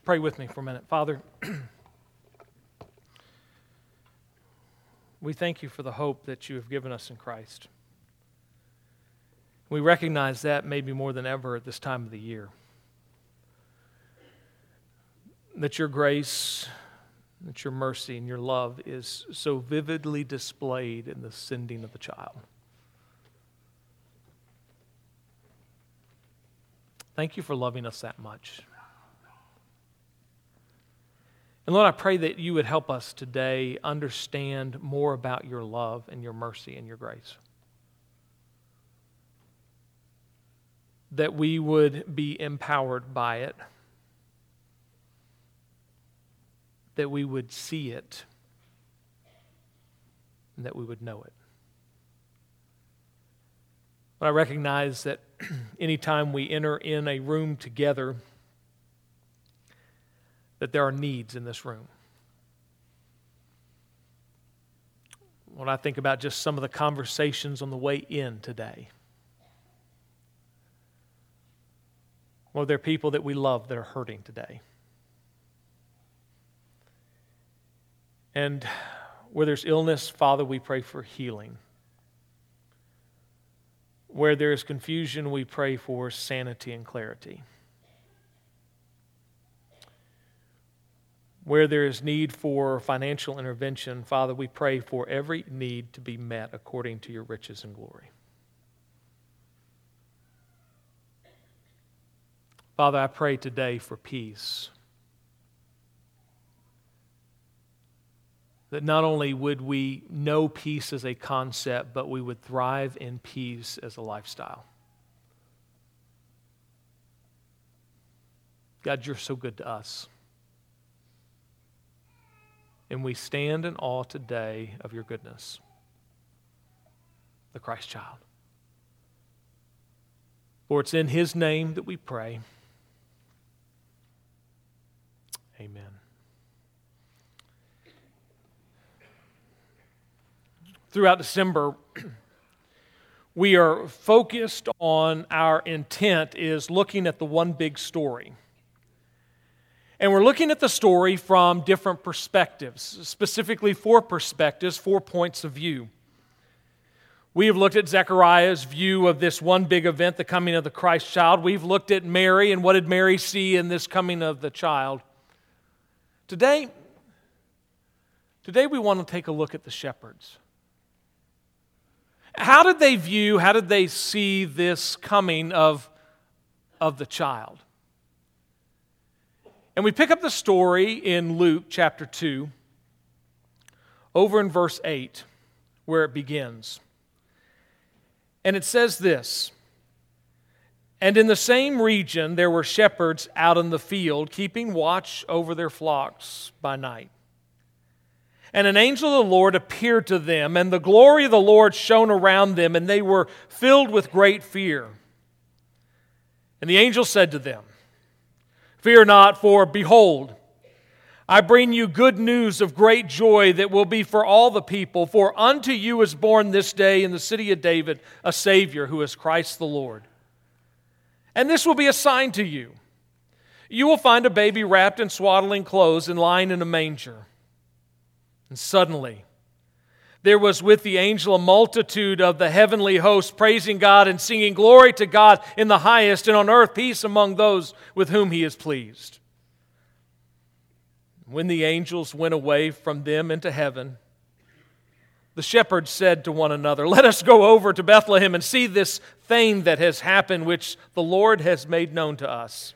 you pray with me for a minute? Father, we thank you for the hope that you have given us in Christ. We recognize that maybe more than ever at this time of the year. That your grace, that your mercy and your love is so vividly displayed in the sending of the child. Thank you for loving us that much. And Lord, I pray that you would help us today understand more about your love and your mercy and your grace. That we would be empowered by it. That we would see it. And that we would know it. But I recognize that anytime we enter in a room together, that there are needs in this room. When I think about just some of the conversations on the way in today, well, there are people that we love that are hurting today. And where there's illness, Father, we pray for healing. Where there is confusion, we pray for sanity and clarity. Where there is need for financial intervention, Father, we pray for every need to be met according to your riches and glory. Father, I pray today for peace. That not only would we know peace as a concept, but we would thrive in peace as a lifestyle. God, you're so good to us. And we stand in awe today of your goodness, the Christ child. For it's in his name that we pray. Amen. Throughout December, we are focused on our intent is looking at the one big story. And we're looking at the story from different perspectives, specifically 4 perspectives, 4 points of view. We have looked at Zechariah's view of this one big event, the coming of the Christ child. We've looked at Mary and what did Mary see in this coming of the child. Today we want to take a look at the shepherds. How did they see this coming of the child? And we pick up the story in Luke chapter 2, over in verse 8, where it begins. And it says this, "And in the same region there were shepherds out in the field, keeping watch over their flocks by night. And an angel of the Lord appeared to them, and the glory of the Lord shone around them, and they were filled with great fear. And the angel said to them, 'Fear not, for behold, I bring you good news of great joy that will be for all the people. For unto you is born this day in the city of David a Savior, who is Christ the Lord. And this will be a sign to you. You will find a baby wrapped in swaddling clothes and lying in a manger.' And suddenly there was with the angel a multitude of the heavenly host, praising God and singing, 'Glory to God in the highest, and on earth peace among those with whom he is pleased.' When the angels went away from them into heaven, the shepherds said to one another, 'Let us go over to Bethlehem and see this thing that has happened, which the Lord has made known to us.'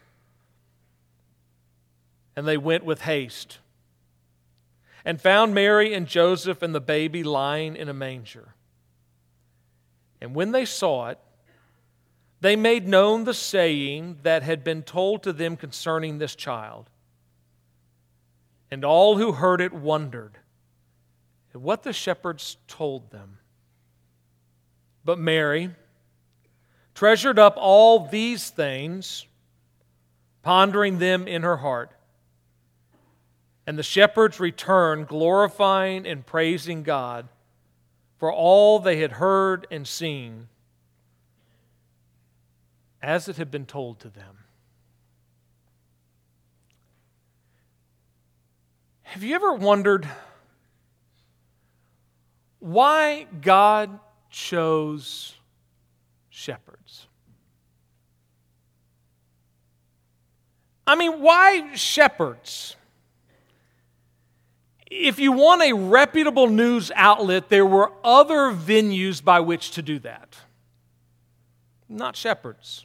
And they went with haste and found Mary and Joseph and the baby lying in a manger. And when they saw it, they made known the saying that had been told to them concerning this child. And all who heard it wondered at what the shepherds told them. But Mary treasured up all these things, pondering them in her heart. And the shepherds returned, glorifying and praising God for all they had heard and seen, as it had been told to them." Have you ever wondered why God chose shepherds? I mean, why shepherds? If you want a reputable news outlet, there were other venues by which to do that. Not shepherds.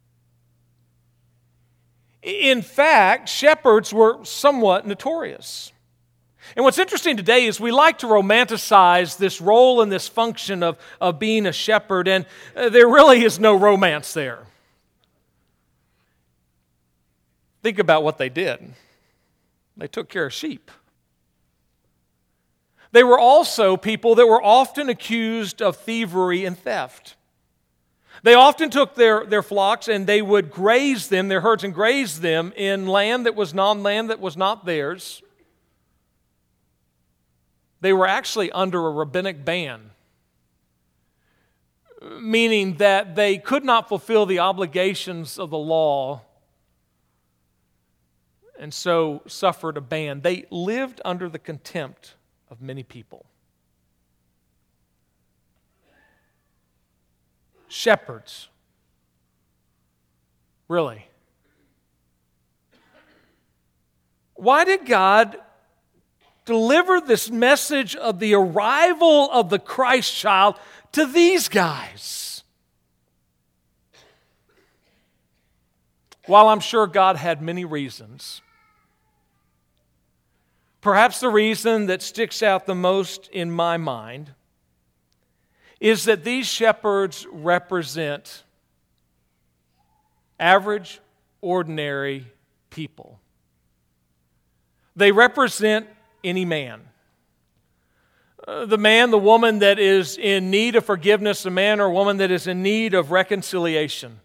In fact, shepherds were somewhat notorious. And what's interesting today is we like to romanticize this role and this function of being a shepherd, and there really is no romance there. Think about what they did. They took care of sheep. They were also people that were often accused of thievery and theft. They often took their flocks and they would graze them, their herds, and graze them in land that was non-land that was not theirs. They were actually under a rabbinic ban, meaning that they could not fulfill the obligations of the law and so suffered a ban. They lived under the contempt of many people. Shepherds. Really? Why did God deliver this message of the arrival of the Christ child to these guys? While I'm sure God had many reasons, perhaps the reason that sticks out the most in my mind is that these shepherds represent average, ordinary people. They represent any man. The man, the woman that is in need of forgiveness, the man or woman that is in need of reconciliation.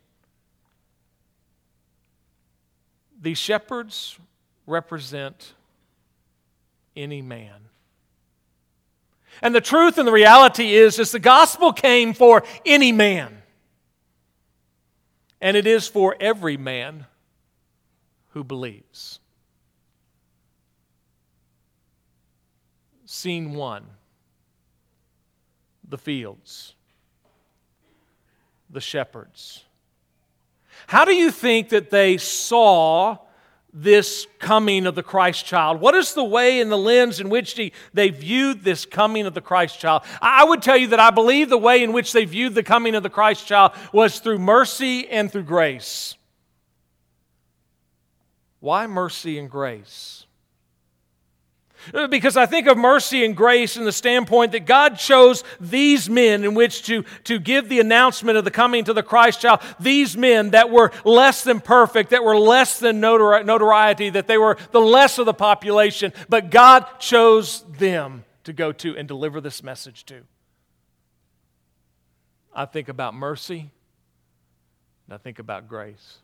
These shepherds represent any man. And the truth and the reality is the gospel came for any man. And it is for every man who believes. Scene 1. The fields. The shepherds. How do you think that they saw this coming of the Christ child? What is the way and the lens in which they viewed this coming of the Christ child? I would tell you that I believe the way in which they viewed the coming of the Christ child was through mercy and through grace. Why mercy and grace? Because I think of mercy and grace in the standpoint that God chose these men in which to give the announcement of the coming to the Christ child. These men that were less than perfect, that were less than notoriety, that they were the less of the population. But God chose them to go to and deliver this message to. I think about mercy and I think about grace.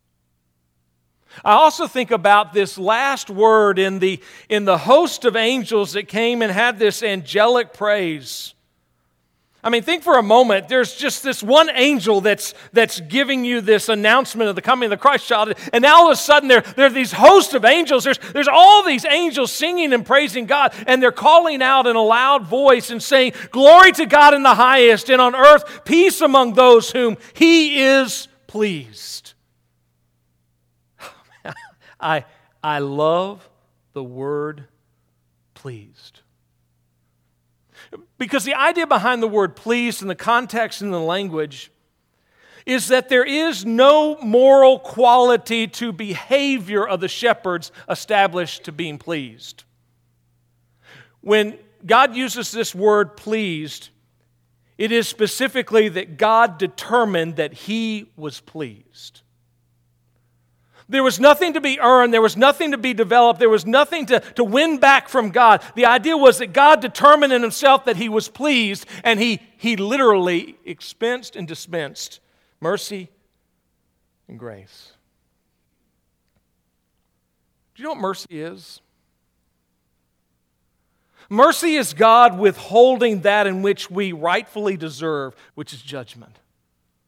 I also think about this last word in the host of angels that came and had this angelic praise. I mean, think for a moment, there's just this one angel that's giving you this announcement of the coming of the Christ child, and now all of a sudden there are these hosts of angels. There's all these angels singing and praising God, and they're calling out in a loud voice and saying, "Glory to God in the highest, and on earth peace among those whom He is pleased." I love the word pleased. Because the idea behind the word pleased in the context and the language is that there is no moral quality to behavior of the shepherds established to being pleased. When God uses this word pleased, it is specifically that God determined that He was pleased. There was nothing to be earned. There was nothing to be developed. There was nothing to win back from God. The idea was that God determined in Himself that He was pleased, and He literally expensed and dispensed mercy and grace. Do you know what mercy is? Mercy is God withholding that in which we rightfully deserve, which is judgment.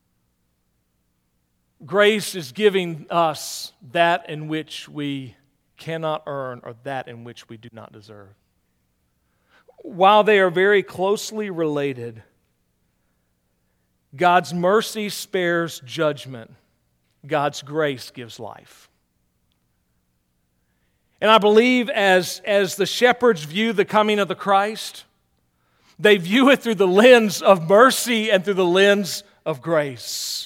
Grace is giving us that in which we cannot earn or that in which we do not deserve. While they are very closely related, God's mercy spares judgment. God's grace gives life. And I believe as the shepherds view the coming of the Christ, they view it through the lens of mercy and through the lens of grace.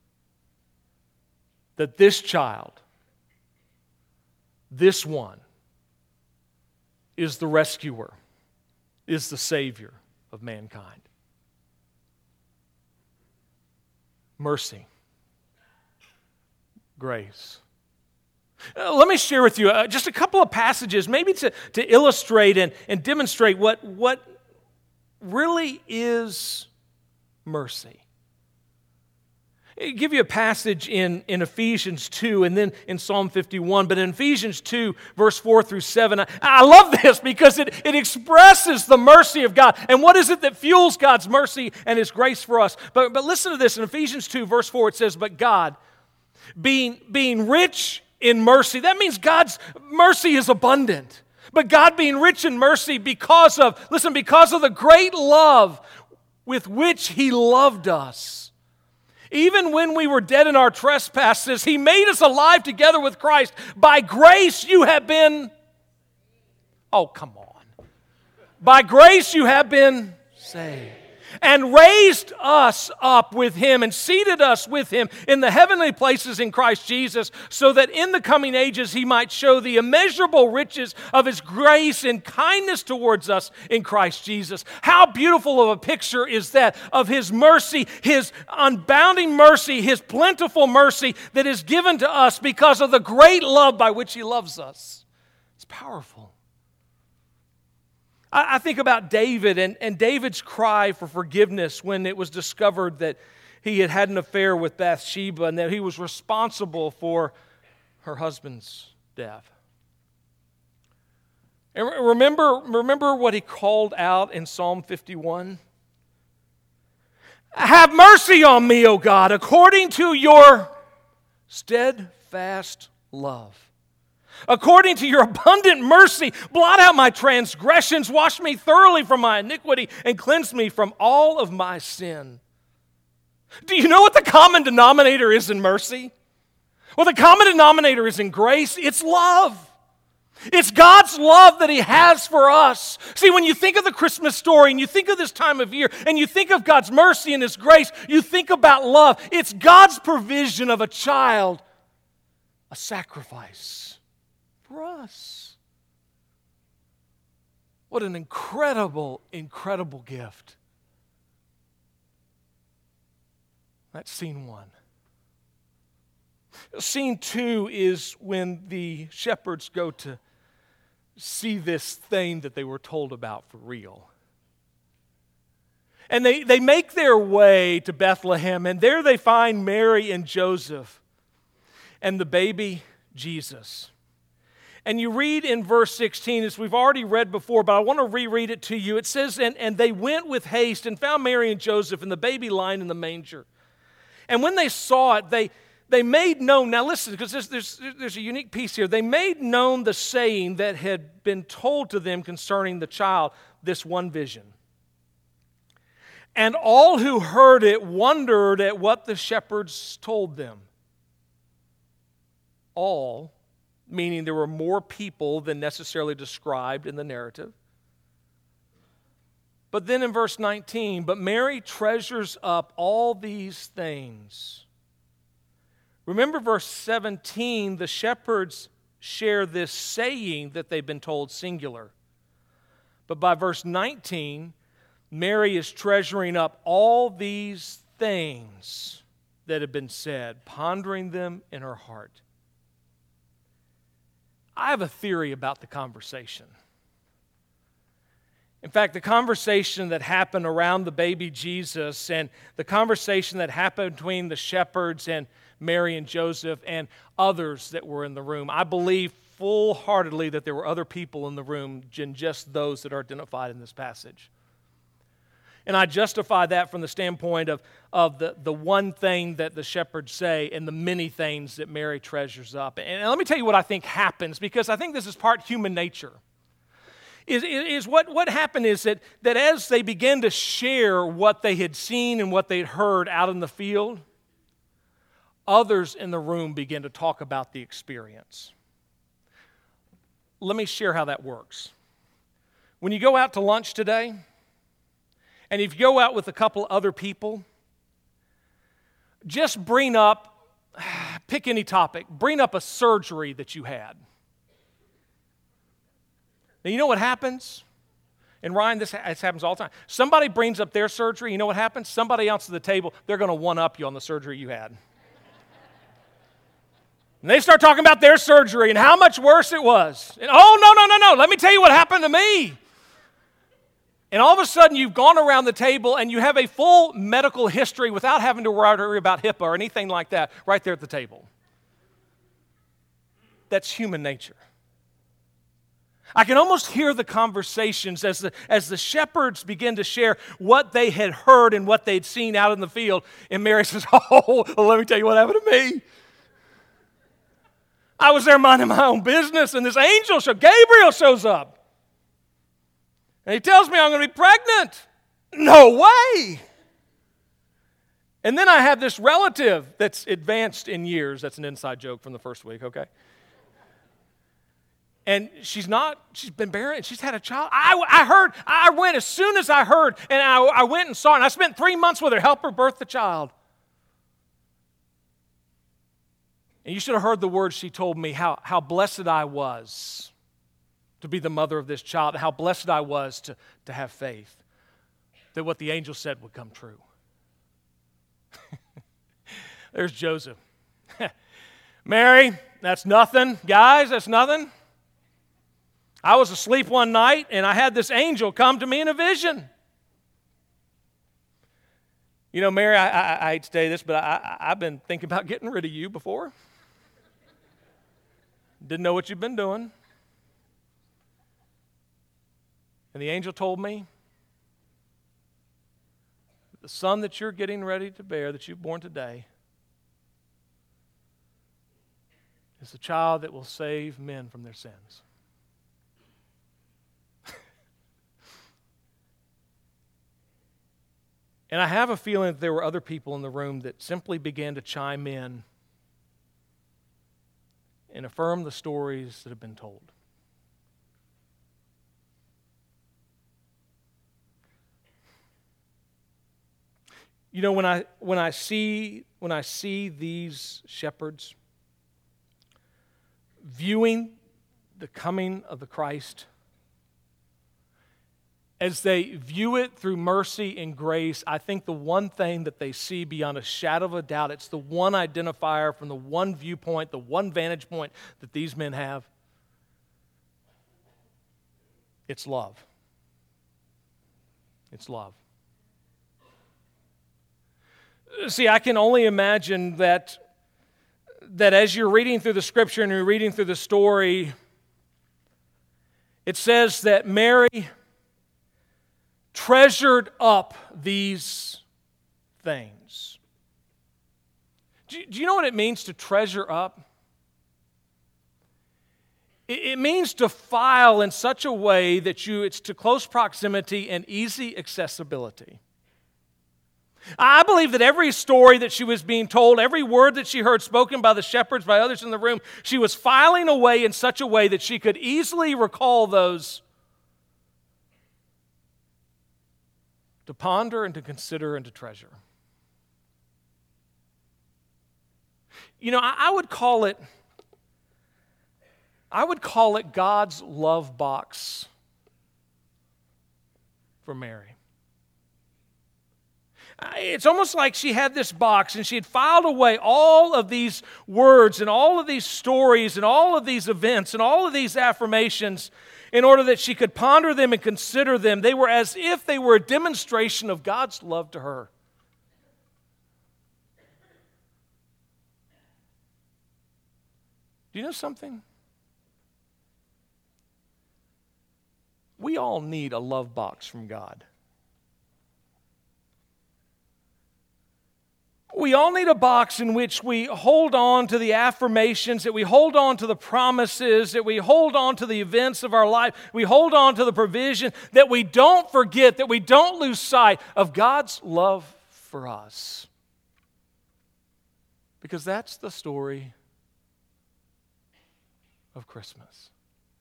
That this child, this one, is the rescuer, is the Savior of mankind. Mercy. Grace. Let me share with you just a couple of passages, maybe to illustrate and demonstrate what really is mercy. I'll give you a passage in Ephesians 2 and then in Psalm 51. But in Ephesians 2, verse 4 through 7, I love this because it expresses the mercy of God. And what is it that fuels God's mercy and His grace for us? But listen to this. In Ephesians 2, verse 4, it says, "But God, being rich in mercy," that means God's mercy is abundant. But God being rich in mercy because of the great love with which He loved us. Even when we were dead in our trespasses, He made us alive together with Christ. By grace you have been... Oh, come on. By grace you have been saved. And raised us up with Him and seated us with Him in the heavenly places in Christ Jesus, so that in the coming ages He might show the immeasurable riches of His grace and kindness towards us in Christ Jesus. How beautiful of a picture is that of His mercy, His unbounding mercy, His plentiful mercy that is given to us because of the great love by which He loves us. It's powerful. I think about David and David's cry for forgiveness when it was discovered that he had had an affair with Bathsheba and that he was responsible for her husband's death. And remember what he called out in Psalm 51? "Have mercy on me, O God, according to your steadfast love. According to your abundant mercy, blot out my transgressions, wash me thoroughly from my iniquity, and cleanse me from all of my sin." Do you know what the common denominator is in mercy? Well, the common denominator is in grace. It's love. It's God's love that He has for us. See, when you think of the Christmas story and you think of this time of year and you think of God's mercy and His grace, you think about love. It's God's provision of a child, a sacrifice for us. What an incredible, incredible gift. That's scene one. Scene two is when the shepherds go to see this thing that they were told about for real. And they make their way to Bethlehem, and there they find Mary and Joseph and the baby Jesus. And you read in verse 16, as we've already read before, but I want to reread it to you. It says, and they went with haste and found Mary and Joseph and the baby lying in the manger. And when they saw it, they made known, now listen, because there's a unique piece here. They made known the saying that had been told to them concerning the child, this one vision. And all who heard it wondered at what the shepherds told them. All, meaning there were more people than necessarily described in the narrative. But then in verse 19, "But Mary treasures up all these things." Remember verse 17, the shepherds share this saying that they've been told singular. But by verse 19, Mary is treasuring up all these things that have been said, pondering them in her heart. I have a theory about the conversation. In fact, the conversation that happened around the baby Jesus and the conversation that happened between the shepherds and Mary and Joseph and others that were in the room, I believe full-heartedly that there were other people in the room than just those that are identified in this passage. And I justify that from the standpoint of the one thing that the shepherds say and the many things that Mary treasures up. And let me tell you what I think happens, because I think this is part human nature. What happened is that as they began to share what they had seen and what they'd heard out in the field, others in the room began to talk about the experience. Let me share how that works. When you go out to lunch today, and if you go out with a couple other people, just pick any topic, bring up a surgery that you had. Now, you know what happens? And Ryan, this happens all the time. Somebody brings up their surgery, you know what happens? Somebody else at the table, they're going to one-up you on the surgery you had. And they start talking about their surgery and how much worse it was. And, no, let me tell you what happened to me. And all of a sudden, you've gone around the table and you have a full medical history without having to worry about HIPAA or anything like that right there at the table. That's human nature. I can almost hear the conversations as the shepherds begin to share what they had heard and what they'd seen out in the field. And Mary says, let me tell you what happened to me. I was there minding my own business, and this angel, Gabriel, shows up. And he tells me I'm going to be pregnant. No way. And then I have this relative that's advanced in years. That's an inside joke from the first week, okay? And she's been barren, she's had a child. I went as soon as I heard, and I went and saw her, and I spent 3 months with her, help her birth the child. And you should have heard the words she told me, how blessed I was to be the mother of this child, and how blessed I was to have faith that what the angel said would come true. There's Joseph. Mary, that's nothing. Guys, that's nothing. I was asleep one night, and I had this angel come to me in a vision. You know, Mary, I hate to tell you this, but I've been thinking about getting rid of you before. Didn't know what you've been doing. And the angel told me, the son that you're getting ready to bear, that you've born today, is the child that will save men from their sins. And I have a feeling that there were other people in the room that simply began to chime in and affirm the stories that have been told. You know, when I see these shepherds viewing the coming of the Christ, as they view it through mercy and grace, I think the one thing that they see beyond a shadow of a doubt, it's the one identifier from the one viewpoint, the one vantage point that these men have. It's love. It's love. See, I can only imagine that as you're reading through the scripture and you're reading through the story, it says that Mary treasured up these things. Do you know what it means to treasure up? It means to file in such a way that it's to close proximity and easy accessibility. I believe that every story that she was being told, every word that she heard spoken by the shepherds, by others in the room, she was filing away in such a way that she could easily recall those to ponder and to consider and to treasure. You know, I would call it God's love box for Mary. It's almost like she had this box and she had filed away all of these words and all of these stories and all of these events and all of these affirmations in order that she could ponder them and consider them. They were as if they were a demonstration of God's love to her. Do you know something? We all need a love box from God. We all need a box in which we hold on to the affirmations, that we hold on to the promises, that we hold on to the events of our life, we hold on to the provision, that we don't forget, that we don't lose sight of God's love for us. Because that's the story of Christmas.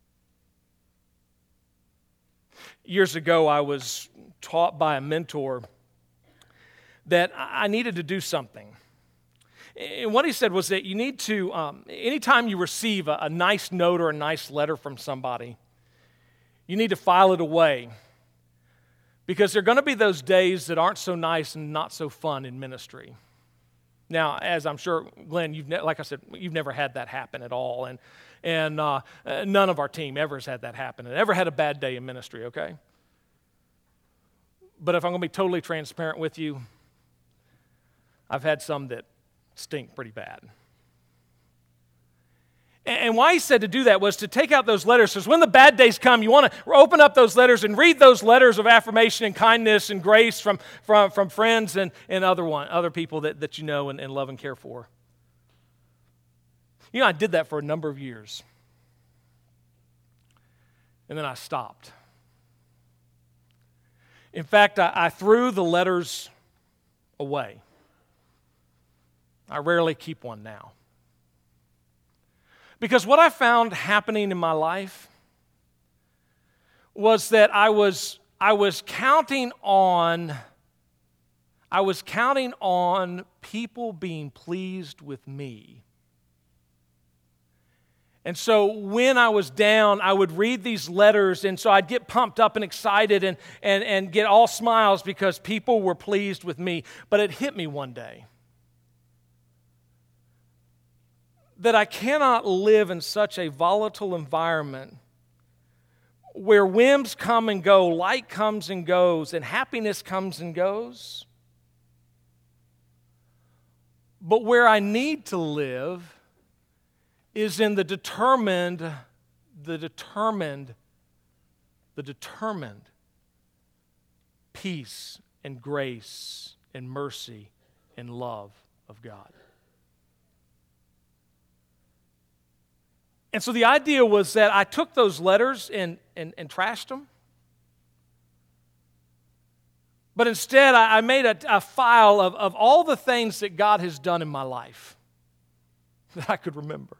Years ago, I was taught by a mentor that I needed to do something. And what he said was that you need to, anytime you receive a nice note or a nice letter from somebody, you need to file it away. Because there are going to be those days that aren't so nice and not so fun in ministry. Now, as I'm sure, Glenn, like I said, you've never had that happen at all. And none of our team ever has had that happen and ever had a bad day in ministry, okay? But if I'm going to be totally transparent with you, I've had some that stink pretty bad. And why he said to do that was to take out those letters, because when the bad days come, you want to open up those letters and read those letters of affirmation and kindness and grace from friends and other people that you know and love and care for. You know, I did that for a number of years. And then I stopped. In fact, I threw the letters away. I rarely keep one now. Because what I found happening in my life was that I was counting on people being pleased with me. And so when I was down, I would read these letters, and so I'd get pumped up and excited and get all smiles because people were pleased with me. But it hit me one day that I cannot live in such a volatile environment where whims come and go, light comes and goes, and happiness comes and goes. But where I need to live is in the determined peace and grace and mercy and love of God. And so the idea was that I took those letters and trashed them. But instead, I made a file of all the things that God has done in my life that I could remember.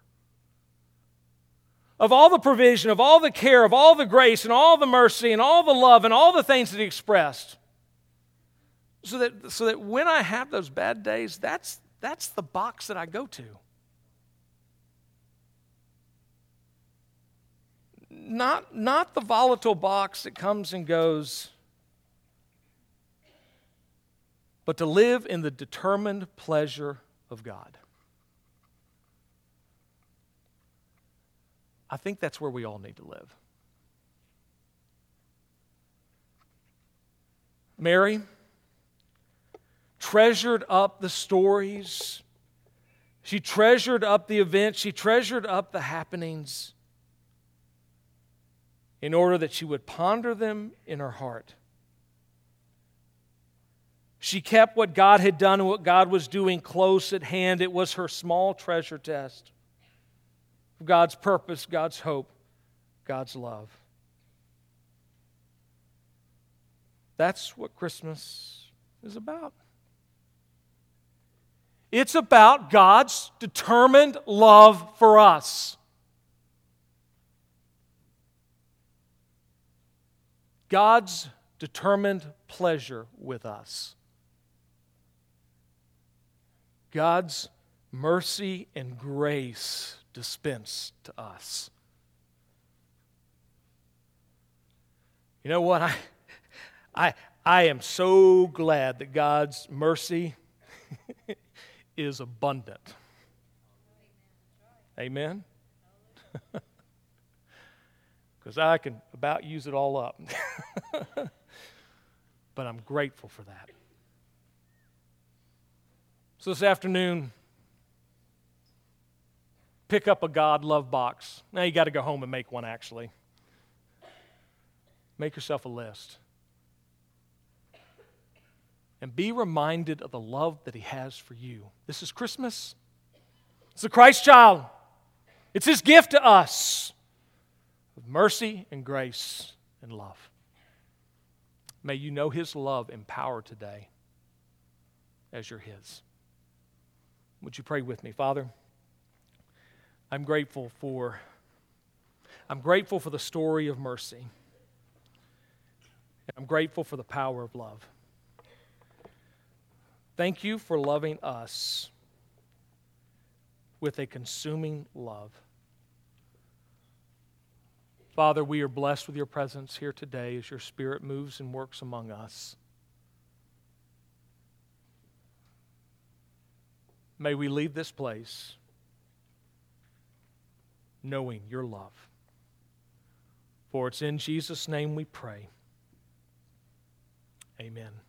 Of all the provision, of all the care, of all the grace, and all the mercy, and all the love, and all the things that He expressed. So that when I have those bad days, that's the box that I go to. Not the volatile box that comes and goes, but to live in the determined pleasure of God. I think that's where we all need to live. Mary treasured up the stories. She treasured up the events. She treasured up the happenings in order that she would ponder them in her heart. She kept what God had done and what God was doing close at hand. It was her small treasure test of God's purpose, God's hope, God's love. That's what Christmas is about. It's about God's determined love for us. God's determined pleasure with us. God's mercy and grace dispensed to us. You know what? I am so glad that God's mercy is abundant. Amen? Because I can about use it all up. But I'm grateful for that. So this afternoon, pick up a God love box. Now you got to go home and make one, actually. Make yourself a list. and be reminded of the love that He has for you. This is Christmas. It's the Christ child. It's His gift to us of mercy and grace and love. May you know His love and power today as you're His. Would you pray with me? Father, I'm grateful for the story of mercy. And I'm grateful for the power of love. Thank you for loving us with a consuming love. Father, we are blessed with your presence here today as your Spirit moves and works among us. May we leave this place knowing your love. For it's in Jesus' name we pray. Amen.